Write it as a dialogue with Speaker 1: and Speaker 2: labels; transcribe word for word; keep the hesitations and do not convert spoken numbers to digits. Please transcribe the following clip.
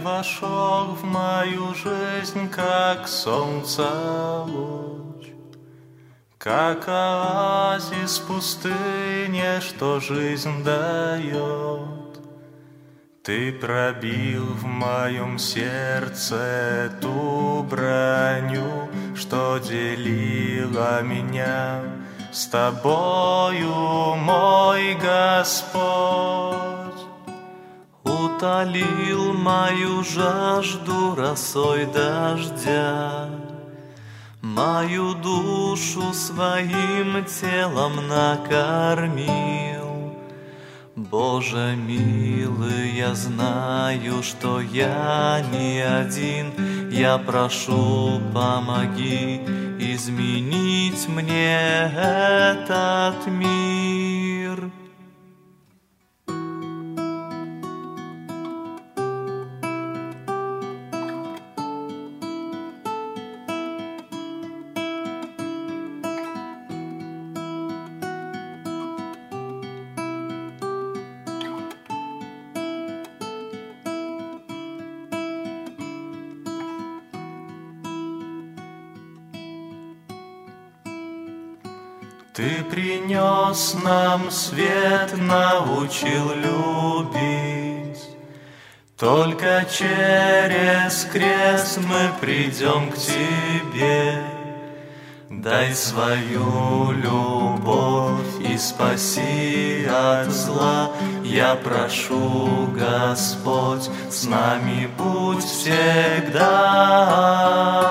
Speaker 1: вошел в мою жизнь, как солнце луч, как оазис в пустыне, что жизнь дает. Ты пробил в моем сердце ту броню, что делила меня с тобою, мой Господь. Утолил мою жажду росой дождя, мою душу своим телом накормил. Боже милый, я знаю, что я не один. Я прошу, помоги изменить мне этот мир. Ты принес нам свет, научил любить. Только через крест мы придем к Тебе. Дай свою любовь и спаси от зла. Я прошу, Господь, с нами будь всегда.